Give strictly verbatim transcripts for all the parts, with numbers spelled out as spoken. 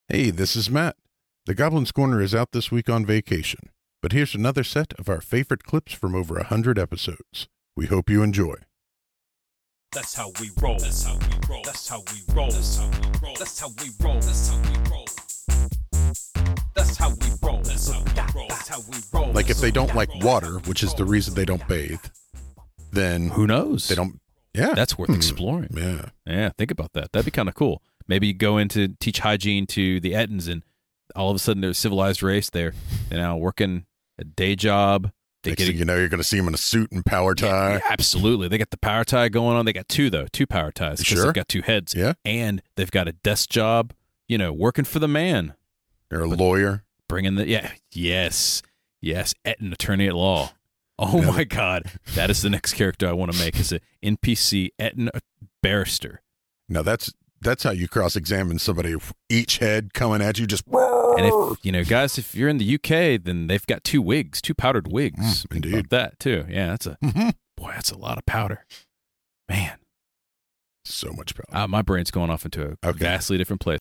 Hey, this is Matt. The Goblin's Corner is out this week on vacation, but here's another set of our favorite clips from over a hundred episodes. We hope you enjoy. That's how we roll. That's how we roll. That's how we roll. That's how we roll. That's how we roll. That's how we roll. That's how we roll. That's how we roll. That's how we roll. Like if they don't like water, which is the reason they don't bathe, then Who knows? they don't. Yeah, That's worth Hmm. exploring. Yeah, Yeah, think about that. That'd be kind of cool. Maybe you go in to teach hygiene to the Ettons, and all of a sudden they're a civilized race. They're, they're now working a day job. They next get thing you know, you're going to see them in a suit and power tie. Yeah, absolutely. They got the power tie going on. They got two, though, two power ties because Sure. they've got two heads. Yeah. And they've got a desk job, you know, working for the man. They're a But- lawyer. Bringing the, yeah, yes, yes, Etton, attorney at law. Oh, Yeah. my God. That is the next character I want to make is an N P C, Etton a barrister. Now that's that's how you cross-examine somebody. Each head coming at you, just And if, you know, guys, if you're in the U K, then they've got two wigs, two powdered wigs. Mm, Think indeed. about that, too. Yeah, that's a, Mhm. boy, that's a lot of powder. Man, so much power. uh, my brain's going off into a Okay. vastly different place.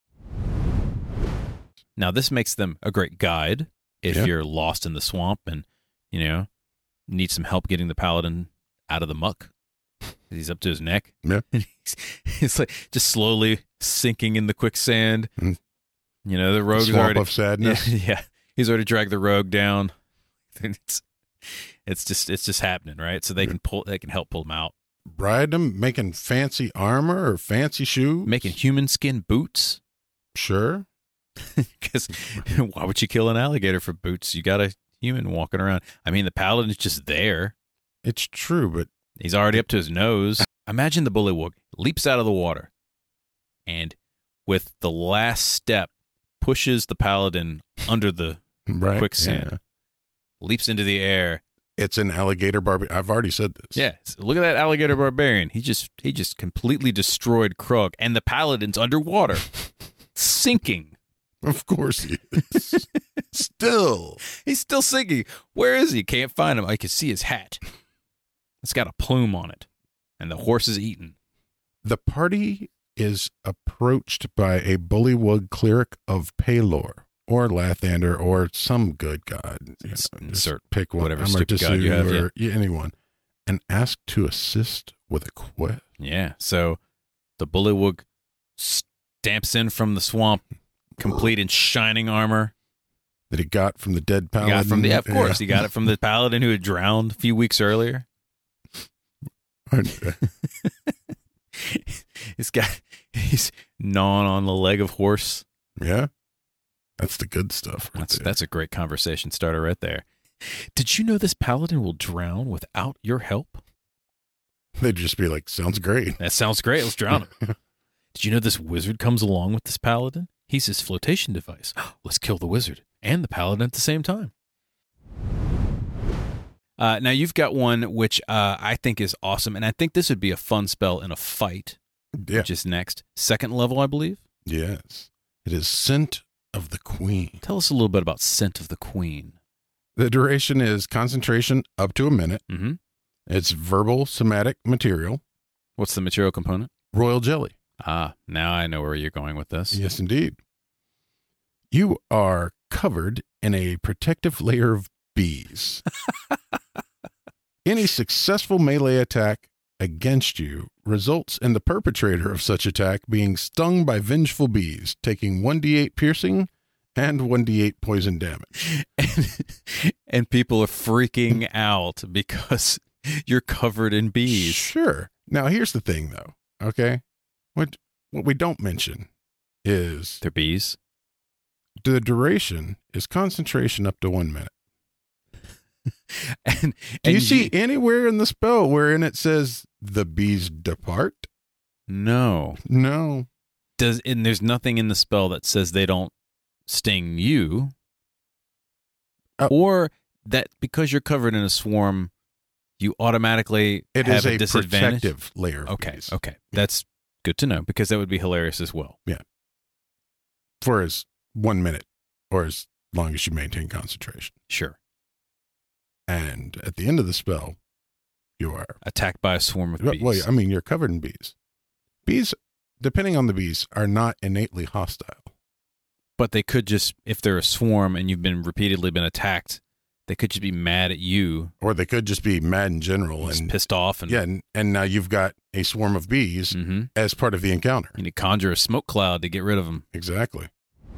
Now, this makes them a great guide if Yeah. you're lost in the swamp and, you know, need some help getting the paladin out of the muck. He's up to his neck. Yeah. he's, he's like just slowly sinking in the quicksand. Mm. You know, the rogue is Swamp already of sadness. Yeah, yeah, he's already dragged the rogue down. It's it's just it's just happening, right? So they Yeah. can pull they can help pull him out. Bride them, making fancy armor or fancy shoes. Making human skin boots. Sure. Because why would you kill an alligator for boots? You got a human walking around. I mean, the paladin's just there. It's true, but He's already up to his nose. Imagine the bullywug leaps out of the water and with the last step pushes the paladin under the right. quicksand, Yeah. leaps into the air. It's an alligator barbie. I've already said this. Yeah, look at that alligator barbarian. He just he just completely destroyed Krug, and the paladin's underwater, sinking. Of course he is. Still. He's still sinking. Where is he? Can't find him. I can see his hat. It's got a plume on it, and the horse is eaten. The party is approached by a bullywug cleric of Palor or Lathander or some good god. You know, Ins- just insert pick one. whatever stupid god you Amartya have, or yeah, anyone. And ask to assist with a quest. Yeah, so the bullywug stamps in from the swamp, complete in shining armor. That he got from the dead He paladin. got from the, yeah, of course, he got it from the paladin who had drowned a few weeks earlier. Yeah. He's got he's gnawing on the leg of horse. Yeah. That's the good stuff. Right That's there. that's a great conversation starter right there. Did you know this paladin will drown without your help? They'd just be like, sounds great. That sounds great. Let's drown him. Did you know this wizard comes along with this paladin? He's his flotation device. Let's kill the wizard and the paladin at the same time. Uh, now, you've got one which uh, I think is awesome, and I think this would be a fun spell in a fight, Yeah. which is next. Second level, I believe. Yes. It is Scent of the Queen. Tell us a little bit about Scent of the Queen. The duration is concentration up to a minute. Mm-hmm. It's verbal somatic material. What's the material component? Royal jelly. Ah, now I know where you're going with this. Yes, indeed. You are covered in a protective layer of bees. Any successful melee attack against you results in the perpetrator of such attack being stung by vengeful bees, taking one d eight piercing and one d eight poison damage. And, and people are freaking out because you're covered in bees. Sure. Now, here's the thing, though. Okay? What, what we don't mention is They're bees. the duration is concentration up to one minute. And Do you and see anywhere in the spell wherein it says the bees depart? No. No. Does and there's nothing in the spell that says they don't sting you, Oh. or that because you're covered in a swarm, you automatically It have is a disadvantage. protective layer of Okay, bees. okay, that's good to know because that would be hilarious as well. For as one minute or as long as you maintain concentration. Sure, And at the end of the spell, you are. attacked by a swarm of Well, bees. well, I mean, you're covered in bees. Bees, depending on the bees, are not innately hostile. But they could just, if they're a swarm and you've been repeatedly been attacked, they could just be mad at you. Or they could just be mad in general. Just and pissed off. And Yeah, and, and now you've got a swarm of bees mm-hmm. as part of the encounter. You need to conjure a smoke cloud to get rid of them. Exactly.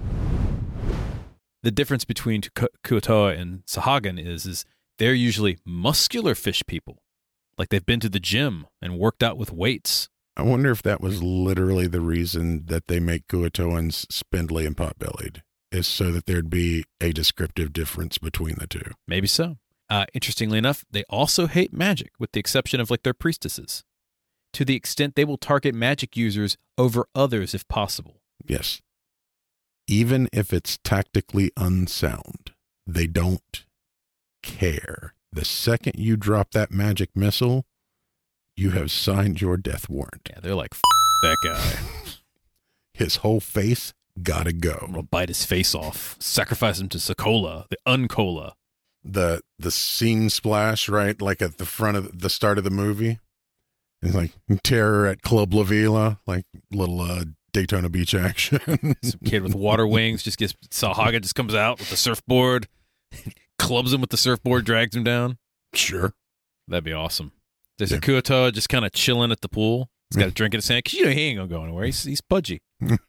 The difference between Ku- Kuo-toa and Sahuagin is, is they're usually muscular fish people. Like they've been to the gym and worked out with weights. I wonder if that was literally the reason that they make Kuo-toans spindly and pot-bellied, is so that there'd be a descriptive difference between the two. Maybe so. Uh, interestingly enough, they also hate magic, with the exception of like their priestesses, to the extent they will target magic users over others if possible. Yes. Even if it's tactically unsound, they don't care. The second you drop that magic missile, you have signed your death warrant. Yeah, they're like, F- that guy. His whole face gotta I'm go. gonna bite his face off, sacrifice him to Sokola, the Uncola. The the scene splash, right, like at the front of the start of the movie. It's like terror at Club La Vila, like little uh, Daytona Beach action. Some kid with water wings just gets, Sahuagin just comes out with the surfboard, clubs him with the surfboard, drags him down. Sure. That'd be awesome. There's Yeah. a Kuo-toa just kind of chilling at the pool. He's got a drink in his hand, because you know he ain't gonna go anywhere. He's, he's pudgy.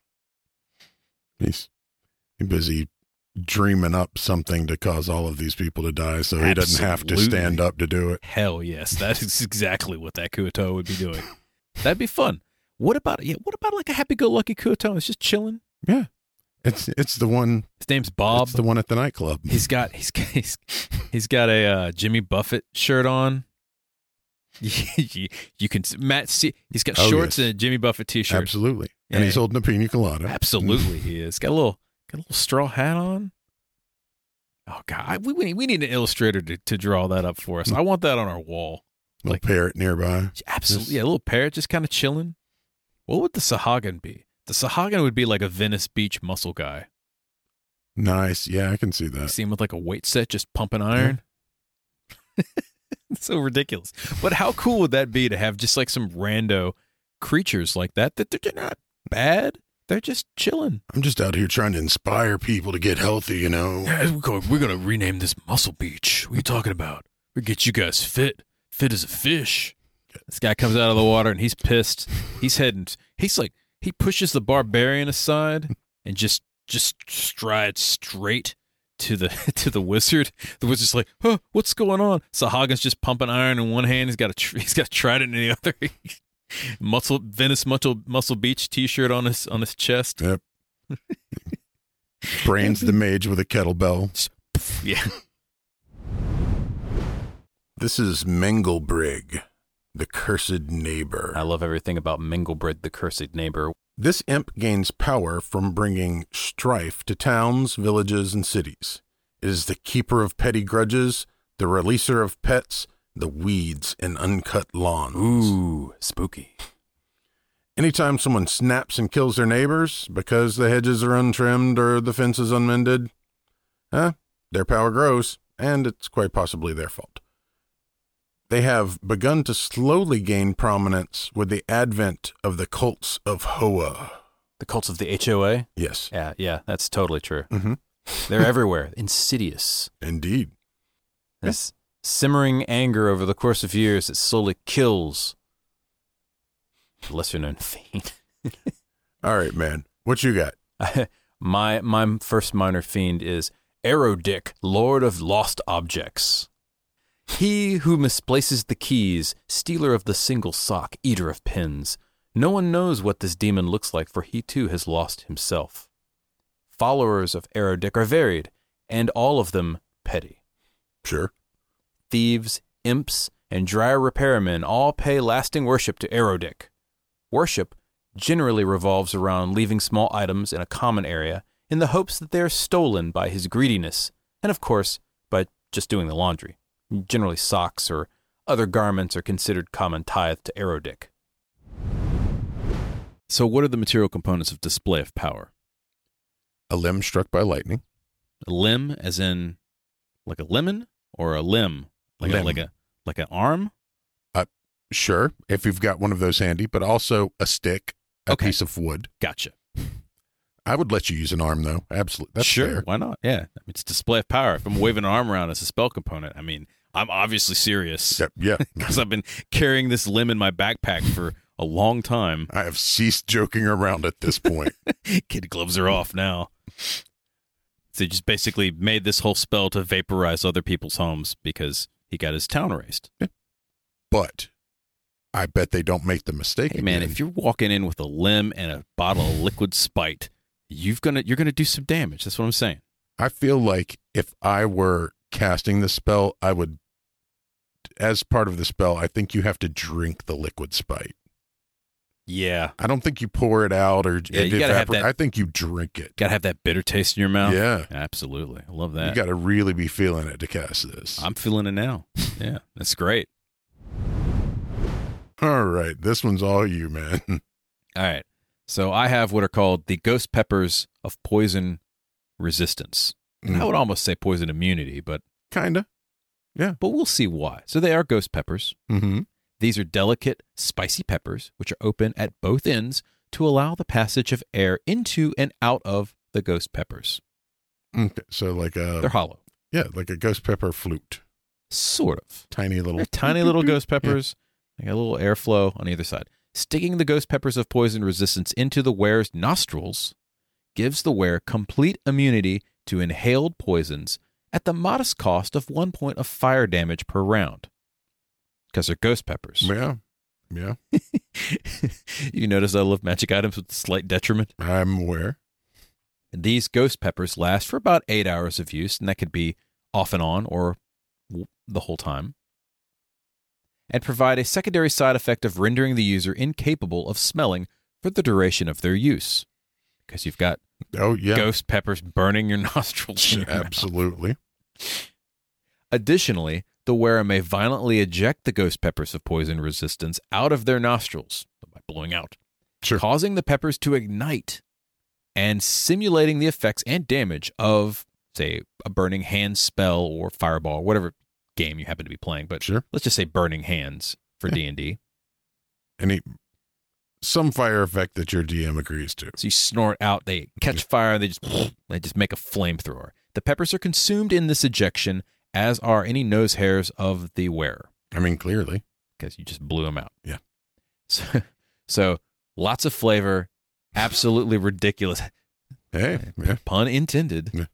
He's busy dreaming up something to cause all of these people to die, so he doesn't have to Absolutely. stand up to do it. Hell yes, that is exactly what that Kuo-toa would be doing. That'd be fun. What about yeah? What about like a happy-go-lucky Kuo-toa? It's just chilling. Yeah, it's it's the one. His name's Bob. It's the one at the nightclub. He's got he's got, he's, he's got a uh, Jimmy Buffett shirt on. you, you can Matt see he's got Oh, shorts yes. and a Jimmy Buffett t-shirt. Absolutely, and Yeah. he's holding a pina colada. Absolutely, he is. Got a little got a little straw hat on. Oh God, I, we we need, we need an illustrator to, to draw that up for us. I want that on our wall. Little like- parrot nearby. Absolutely, yeah, a little parrot just kind of chilling. What would the Sahuagin be? The Sahuagin would be like a Venice Beach muscle guy. Nice. Yeah, I can see You that. see him with like a weight set, just pumping iron. It's so ridiculous. But how cool would that be to have just like some rando creatures like that? That they're not bad. They're just chilling. I'm just out here trying to inspire people to get healthy, you know. We're going, we're going to rename this Muscle Beach. What are you talking about? We get you guys fit, fit as a fish. This guy comes out of the water and he's pissed. He's heading. He's like he pushes the barbarian aside and just just strides straight to the to the wizard. The wizard's like, huh, what's going on? Sahuagin's just pumping iron in one hand. He's got a tr- he's got a trident in the other. Muscle Venice Muscle Muscle Beach T-shirt on his on his chest. Yep. Brains the mage with a kettlebell. Yeah. This is Mengelbrig, the cursed neighbor. I love everything about Mengelbrig, the cursed neighbor. This imp gains power from bringing strife to towns, villages, and cities. It is the keeper of petty grudges, the releaser of pets, the weeds in uncut lawns. Ooh, spooky. Anytime someone snaps and kills their neighbors because the hedges are untrimmed or the fence is unmended, eh, their power grows, and it's quite possibly their fault. They have begun to slowly gain prominence with the advent of the cults of Hoa. The cults of the H O A? Yes, Yeah, yeah, that's totally true. mm-hmm. They're everywhere. Insidious. Indeed. This simmering anger over the course of years that slowly kills the lesser known fiend. All right, man. What you got? my my first minor fiend is Erodick, Lord of Lost Objects. He who misplaces the keys, stealer of the single sock, eater of pins. No one knows what this demon looks like, for he too has lost himself. Followers of Erodick are varied, and all of them petty. Sure. Thieves, imps, and dry repairmen all pay lasting worship to Erodick. Worship generally revolves around leaving small items in a common area in the hopes that they are stolen by his greediness, and of course, by just doing the laundry. Generally, socks or other garments are considered common tithe to Erodick. So what are the material components of display of power? A limb struck by lightning. A limb, as in like a lemon, or a limb, like a, Limb. like a like an arm? Sure, if you've got one of those handy, but also a stick, a Okay. piece of wood. Gotcha. I would let you use an arm, though. Absolutely. That's sure, fair. why not? Yeah, I mean, it's display of power. If I'm waving an arm around as a spell component, I mean, I'm obviously serious. Yeah. yeah. Because I've been carrying this limb in my backpack for a long time. I have ceased joking around at this point. Kid gloves are off now. So he just basically made this whole spell to vaporize other people's homes because he got his town razed. But I bet they don't make the mistake Hey, man, again. if you're walking in with a limb and a bottle of liquid spite, you've gonna you're gonna do some damage. That's what I'm saying. I feel like if I were casting the spell, I would, as part of the spell, I think you have to drink the liquid spite. Yeah, I don't think you pour it out or Yeah, it you gotta have evaporate. that- I think you drink it. gotta have that bitter taste in your mouth. Yeah. Absolutely. I love that. You got to really be feeling it to cast this. I'm feeling it now. Yeah, that's great. All right. This one's all you, man. All right. So I have what are called the ghost peppers of poison resistance. I would almost say poison immunity, but Kind of. but we'll see why. So they are ghost peppers. Mm-hmm. These are delicate, spicy peppers, which are open at both ends to allow the passage of air into and out of the ghost peppers. Okay. So like a, They're hollow. yeah, like a ghost pepper flute. Sort of. Tiny little. They're tiny little ghost peppers. They got a little airflow on either side. Sticking the ghost peppers of poison resistance into the wearer's nostrils gives the wearer complete immunity to inhaled poisons at the modest cost of one point of fire damage per round. Because they're ghost peppers. Yeah. Yeah. You notice I love magic items with slight detriment? I'm aware. And these ghost peppers last for about eight hours of use, and that could be off and on or w- the whole time, and provide a secondary side effect of rendering the user incapable of smelling for the duration of their use. Because you've got Oh, yeah. ghost peppers burning your nostrils. in your mouth. Absolutely. Additionally, the wearer may violently eject the ghost peppers of poison resistance out of their nostrils by blowing out, Sure. causing the peppers to ignite and simulating the effects and damage of, say, a burning hand spell or fireball, whatever game you happen to be playing. But Sure. let's just say burning hands for Yeah. D and D. Any some fire effect that your D M agrees to. So you snort out, they catch fire, and they just they just make a flamethrower. The peppers are consumed in this ejection, as are any nose hairs of the wearer, I mean, clearly. because you just blew them out. Yeah. So, so lots of flavor, absolutely ridiculous. Hey, yeah. Pun intended. Yeah.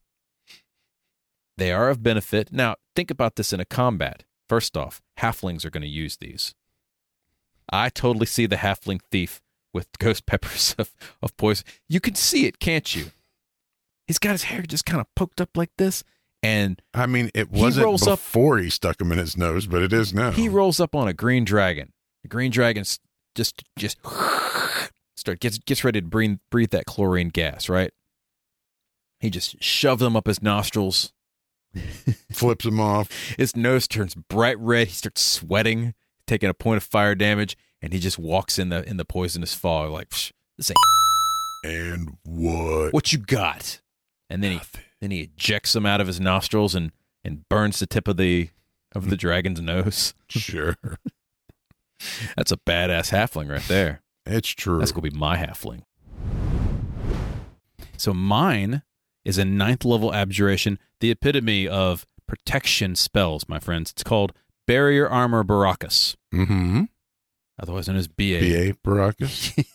They are of benefit. Now, think about this in a combat. First off, halflings are going to use these. I totally see the halfling thief with ghost peppers of, of poison. You can see it, can't you? He's got his hair just kind of poked up like this, and I mean, it He wasn't rolls up- before he stuck him in his nose, but it is now. he rolls up on a green dragon. The green dragon s- just just start gets gets ready to breathe breathe that chlorine gas, right? He just shoves them up his nostrils. Flips him off. His nose turns bright red. He starts sweating, taking a point of fire damage, and he just walks in the in the poisonous fog like, Psh, "This ain't And what? what you got." And then he then he ejects them out of his nostrils and and burns the tip of the of the dragon's nose. Sure. That's a badass halfling right there. It's true. That's gonna be my halfling. So mine is a ninth level abjuration, the epitome of protection spells, my friends. It's called Barrier Armor Baracus, Mm-hmm. otherwise known as B A. B A Baracus.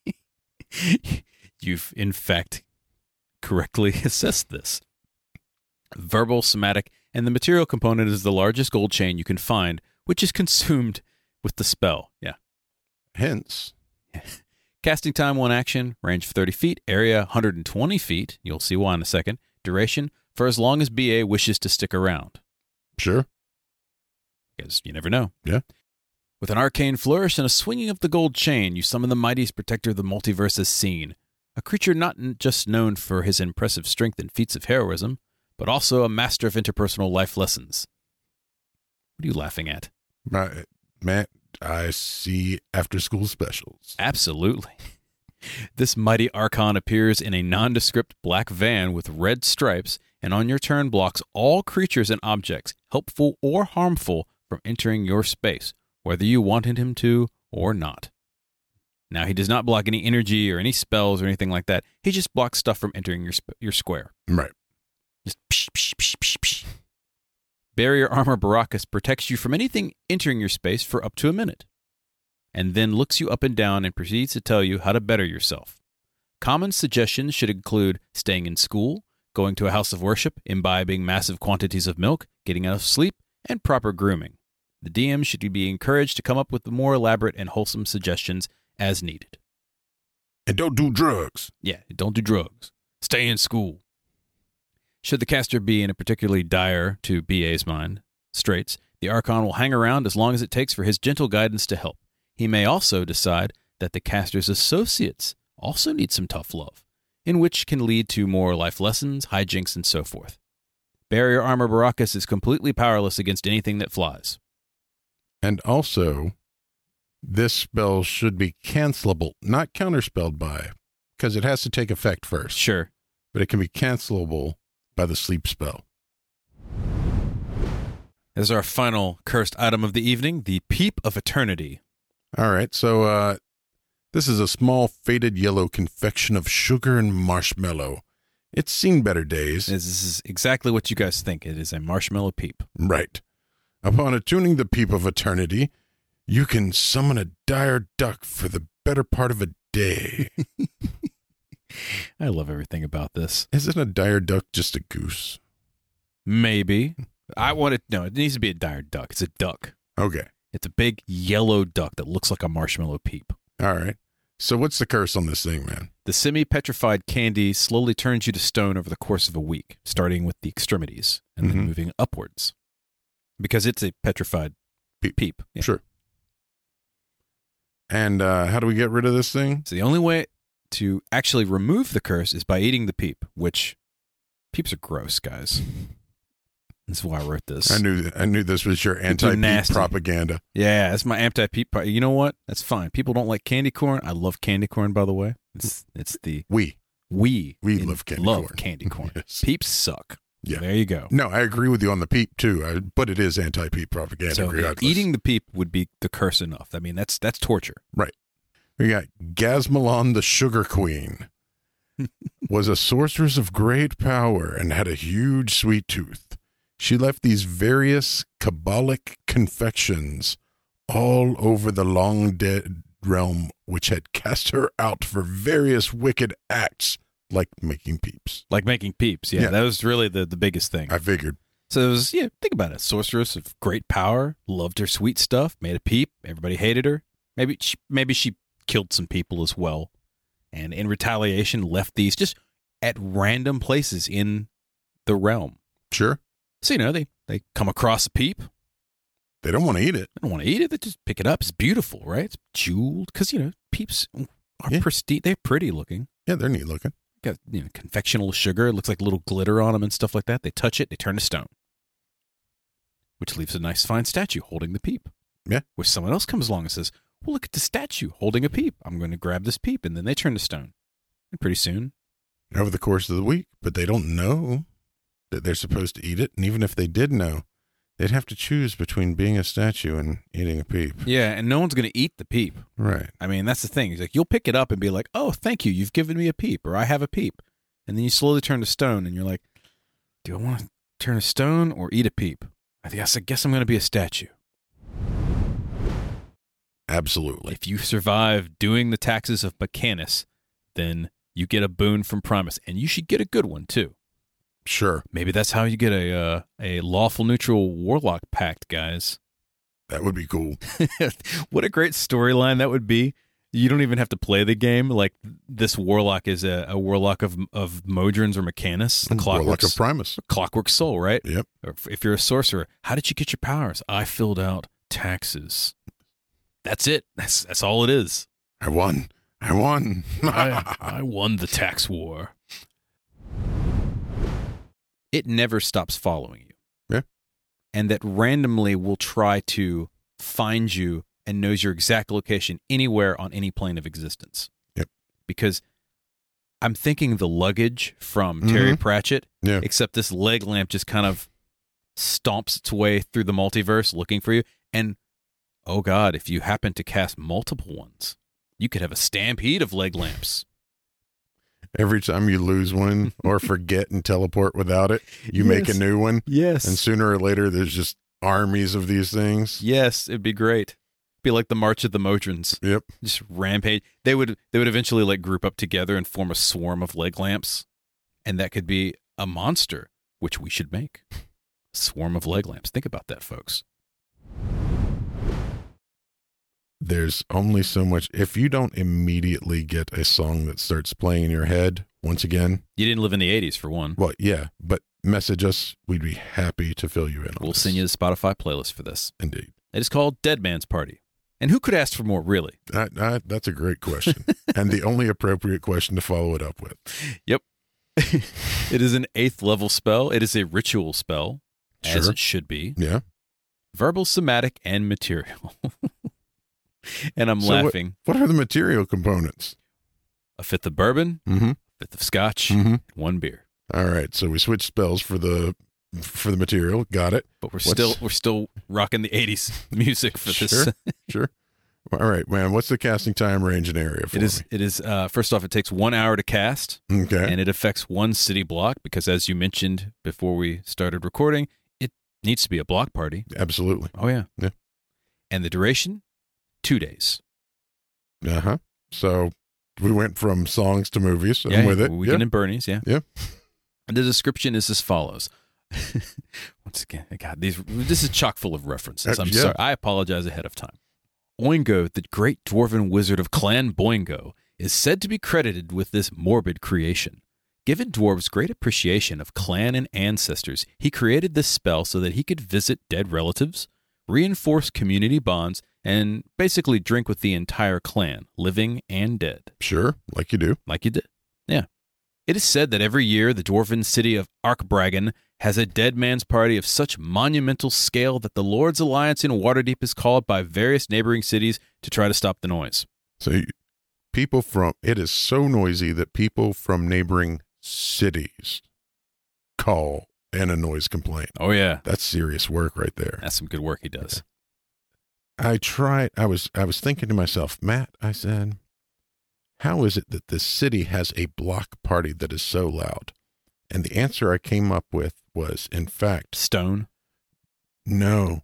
You've, in fact, correctly assessed this. Verbal, somatic, and the material component is the largest gold chain you can find, which is consumed with the spell. Yeah. Hence. Casting time, one action, range of thirty feet, area one hundred twenty feet. You'll see why in a second. Duration, for as long as B A wishes to stick around. Sure. Because you never know. Yeah. With an arcane flourish and a swinging of the gold chain, you summon the mightiest protector of the multiverse as seen. A creature not n- just known for his impressive strength and feats of heroism, but also a master of interpersonal life lessons. What are you laughing at? My, Matt, I see after school specials. Absolutely. This mighty archon appears in a nondescript black van with red stripes, and on your turn blocks all creatures and objects, helpful or harmful, from entering your space, whether you wanted him to or not. Now, he does not block any energy or any spells or anything like that. He just blocks stuff from entering your sp- your square. Right. Just psh, psh, psh, psh, psh. Barrier Armor Baracus protects you from anything entering your space for up to a minute, and then looks you up and down and proceeds to tell you how to better yourself. Common suggestions should include staying in school, going to a house of worship, imbibing massive quantities of milk, getting enough sleep, and proper grooming. The D M should be encouraged to come up with more elaborate and wholesome suggestions as needed. And don't do drugs. Yeah, don't do drugs. Stay in school. Should the caster be in a particularly dire, to B A's mind, straits, the Archon will hang around as long as it takes for his gentle guidance to help. He may also decide that the caster's associates also need some tough love, in which can lead to more life lessons, hijinks, and so forth. Barrier Armor Baracus is completely powerless against anything that flies. And also, this spell should be cancelable, not counterspelled by, because it has to take effect first. Sure. But it can be cancelable by the sleep spell. As our final cursed item of the evening, the Peep of Eternity. All right, so uh, this is a small faded yellow confection of sugar and marshmallow. It's seen better days. This is exactly what you guys think. It is a marshmallow peep. Right. Upon attuning the Peep of Eternity, you can summon a dire duck for the better part of a day. I love everything about this. Isn't a dire duck just a goose? Maybe. I want it. No, it needs to be a dire duck. It's a duck. Okay. It's a big yellow duck that looks like a marshmallow peep. All right. So what's the curse on this thing, man? The semi-petrified candy slowly turns you to stone over the course of a week, starting with the extremities and Mhm. then moving upwards. Because it's a petrified Peep. peep. Yeah. Sure. And uh, how do we get rid of this thing? So the only way to actually remove the curse is by eating the peep, which peeps are gross, guys. That's why I wrote this. I knew I knew this was your are anti-peep nasty. propaganda. Yeah, that's my anti-peep part. You know what? That's fine. People don't like candy corn. I love candy corn, by the way. It's it's the We. we We in- love candy love corn. candy corn. Yes. Peeps suck. Yeah. There you go. No, I agree with you on the peep too, I, but it is anti-peep propaganda. So regardless. eating the peep would be the curse enough. I mean, that's that's torture. We got Gazmalon the Sugar Queen. Was a sorceress of great power and had a huge sweet tooth. She left these various Kabbalic confections all over the long dead realm, which had cast her out for various wicked acts, like making peeps. Like making peeps. Yeah, Yeah. that was really the, the biggest thing. I figured. So it was, yeah, think about it. Sorceress of great power, loved her sweet stuff, made a peep. Everybody hated her. Maybe she, maybe she killed some people as well. And in retaliation, left these just at random places in the realm. Sure. So, you know, they, they come across a peep. They don't want to eat it. They don't want to eat it. They just pick it up. It's beautiful, right? It's jeweled. Because, you know, peeps are Yeah. pristine. They're pretty looking. Yeah, they're neat looking. Got, you know, confectional sugar. It looks like little glitter on them and stuff like that. They touch it, they turn to stone. Which leaves a nice fine statue holding the peep. Yeah. Where someone else comes along and says, well, look at the statue holding a peep. I'm going to grab this peep. And then they turn to stone. And pretty soon. Over the course of the week, but they don't know that they're supposed to eat it. And even if they did know, they'd have to choose between being a statue and eating a peep. Yeah, and no one's going to eat the peep. Right. I mean, that's the thing. He's like, you'll pick it up and be like, oh, thank you. You've given me a peep, or I have a peep. And then you slowly turn to stone, and you're like, do I want to turn to stone or eat a peep? I guess, I guess I'm going to be a statue. Absolutely. If you survive doing the taxes of Mechanus, then you get a boon from Primus, and you should get a good one, too. Sure. Maybe that's how you get a uh, a lawful neutral warlock pact, guys. That would be cool. What a great storyline that would be. You don't even have to play the game. Like, this warlock is a, a warlock of of Modrons or Mechanus, the Warlock Clockwork, of Primus. Clockwork Soul, right? Yep. Or if- if you're a sorcerer, how did you get your powers? I filled out taxes. That's it. That's that's all it is. I won. I won. I, I won the tax war. It never stops following you. Yeah. And that randomly will try to find you and knows your exact location anywhere on any plane of existence. Yep. Because I'm thinking the luggage from Terry Mhm. Pratchett, Yeah. except this leg lamp just kind of stomps its way through the multiverse looking for you. And, oh God, if you happen to cast multiple ones, You could have a stampede of leg lamps. Every time you lose one or forget and teleport without it, you Yes. make a new one. Yes. And sooner or later, there's just armies of these things. Yes, it'd be great. Be like the March of the Modrons. Yep. Just rampage. They would they would eventually like group up together and form a swarm of leg lamps. And that could be a monster, which we should make. A swarm of leg lamps. Think about that, folks. There's only so much. If you don't immediately get a song that starts playing in your head, once again, You didn't live in the eighties, for one. well, yeah, but message us. We'd be happy to fill you in on We'll this. send you the Spotify playlist for this. Indeed. It is called Dead Man's Party. And who could ask for more, really? That, that, that's a great question. And the only appropriate question to follow it up with. Yep. It is an eighth level spell. It is a ritual spell, as Sure. it should be. Yeah. Verbal, somatic, and material. And I'm So what- laughing. What are the material components? A fifth of bourbon, Mm-hmm. a fifth of scotch, Mm-hmm. one beer. All right. So we switched spells for the for the material. Got it. But we're What's- still we're still rocking the eighties music for this. Sure. Sure. All right, man. What's the casting time, range, and area for It is it is uh first off, it takes one hour to cast, me? Okay. and it affects one city block because, as you mentioned before we started recording, it needs to be a block party. Absolutely. Oh yeah. Yeah. And the duration, two days. Uh huh. So we went from songs to movies. I'm yeah, with it. Weekend Yeah. in Bernie's, yeah. Yeah. And the description is as follows. Once again, God, these this is chock full of references. Uh, I'm yeah. sorry. I apologize ahead of time. Oingo, the great dwarven wizard of Clan Boingo, is said to be credited with this morbid creation. Given dwarves great appreciation of clan and ancestors, he created this spell so that he could visit dead relatives, reinforce community bonds, and basically drink with the entire clan, living and dead. Sure. Like you do. Like you did. Yeah. It is said that every year the dwarven city of Arkbragen has a dead man's party of such monumental scale that the Lord's Alliance in Waterdeep is called by various neighboring cities to try to stop the noise. So you- people from it is so noisy that people from neighboring cities call and a noise complaint. Oh, yeah. That's serious work right there. That's some good work he does. I tried. I was. I was thinking to myself, Matt. I said, "How is it that this city has a block party that is so loud?" And the answer I came up with was, in fact, Stone. no.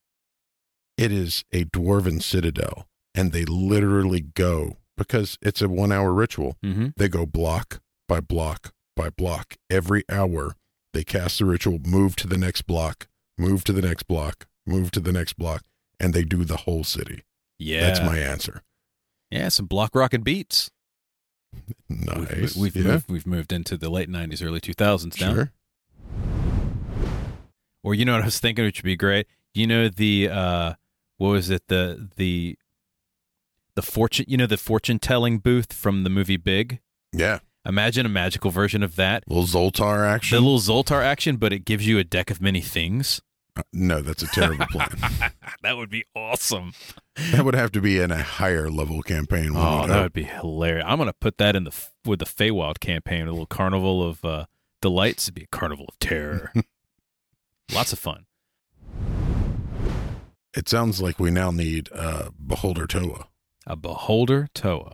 It is a dwarven citadel, and they literally go because it's a one-hour ritual. Mm-hmm. They go block by block by block every hour. They cast the ritual, move to the next block, move to the next block, move to the next block, and they do the whole city. Yeah. That's my answer. Yeah, some block rockin' beats. Nice. We've, we've, yeah. moved, we've moved into the late nineties, early two thousands now. Sure. Or you know what I was thinking, which would be great? You know the, uh, what was it, the, the, the fortune, you know the fortune telling booth from the movie Big? Yeah. Imagine a magical version of that. Little Zoltar The action. little Zoltar action, but it gives you a deck of many things. Uh, no, that's a terrible plan. That would be awesome. That would have to be in a higher level campaign. wouldn't Oh, it? that would be hilarious. I'm going to put that in the with the Feywild campaign, a little carnival of uh, delights. It'd be a carnival of terror. Lots of fun. It sounds like we now need a Beholder Toa. A Beholder Toa.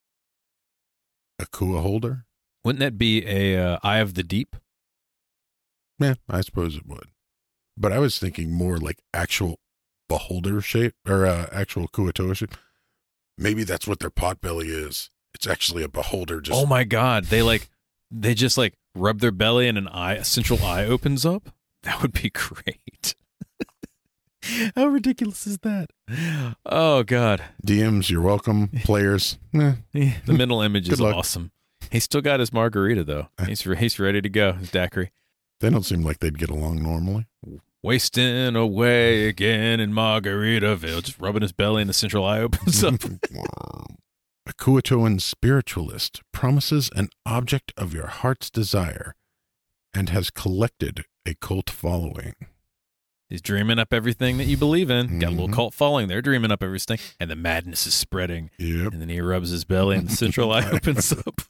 A Kua holder? Wouldn't that be a uh, Eye of the Deep? Yeah, I suppose it would. But I was thinking more like actual beholder shape or uh, actual Kua Toa shape. Maybe that's what their potbelly is. It's actually a beholder. Just Oh my God! They like they just like rub their belly and an eye, a central eye opens up. That would be great. How ridiculous is that? Oh God! D Ms, you're welcome. Players, eh, The mental image Good is luck. awesome. He's still got his margarita though. He's re- he's ready to go. His daiquiri. they don't seem like they'd get along normally. Wasting away again in Margaritaville, just rubbing his belly and the central eye opens up. A Kuatoan spiritualist promises an object of your heart's desire and has collected a cult following. He's dreaming up everything that you believe in. Got a little Mhm. cult following. They're dreaming up everything, and the madness is spreading. Yep. And then he rubs his belly, and the central eye opens up.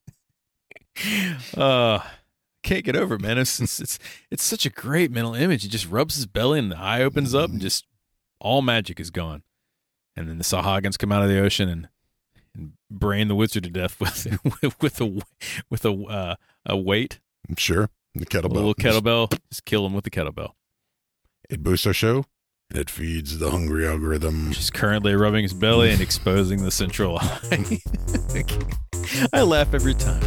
uh can't get over it, man. It's, it's it's it's such a great mental image. He just rubs his belly, and the eye opens up, and just all magic is gone. And then the Sahagins come out of the ocean, and and brain the wizard to death with with a with a uh, a weight, Sure. The a kettlebell. little kettlebell. Just kill him with the kettlebell. It boosts our show, and it feeds the hungry algorithm. Just currently rubbing his belly and exposing the central eye. I laugh every time.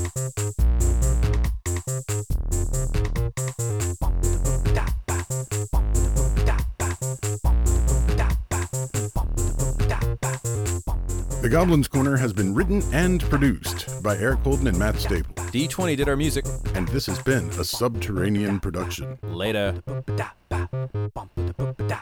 The Goblin's Corner has been written and produced by Eric Holden and Matt Staple. D twenty did our music. And this has been a Subterranean production. Later.